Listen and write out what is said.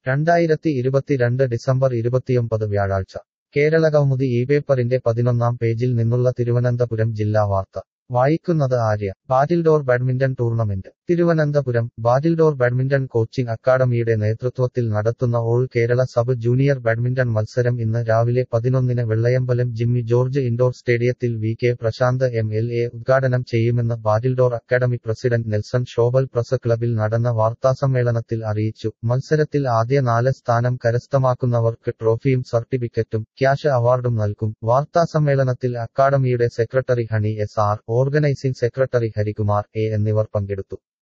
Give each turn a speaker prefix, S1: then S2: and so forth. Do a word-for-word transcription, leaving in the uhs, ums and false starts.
S1: രണ്ടായിരത്തി ഇരുപത്തിരണ്ട് ഡിസംബർ ഇരുപത്തിയൊമ്പത് വ്യാഴാഴ്ച കേരളകൗമുദി ഈ പേപ്പറിന്റെ പതിനൊന്നാം പേജിൽ നിന്നുള്ള തിരുവനന്തപുരം ജില്ലാ വാർത്ത വായിക്കുന്നത് Arya. Battledore badminton tournament Thiruvananthapuram. Battledore badminton coaching അക്കാഡമിയുടെ നേതൃത്വത്തിൽ നടത്തുന്ന all Kerala sub junior badminton മത്സരം ഇന്ന് രാവിലെ പതിനൊന്നിന് വെള്ളയമ്പലം ജിമ്മി ജോർജ് ഇൻഡോർ സ്റ്റേഡിയത്തിൽ V K Prashanth M L A ഉദ്ഘാടനം ചെയ്യുമെന്ന് battledore academy president Nelson Shobal press ക്ലബിൽ നടന്ന വാർത്താസമ്മേളനത്തിൽ അറിയിച്ചു. മത്സരത്തിൽ ആദ്യ നാല് സ്ഥാനം കരസ്ഥമാക്കുന്നവർക്ക് ട്രോഫിയും സർട്ടിഫിക്കറ്റും ക്യാഷ് അവാർഡും നൽകും. വാർത്താസമ്മേളനത്തിൽ അക്കാഡമിയുടെ secretary Honey S R, organising secretary Harikumar A എന്നിവർ പങ്കെടുത്തു.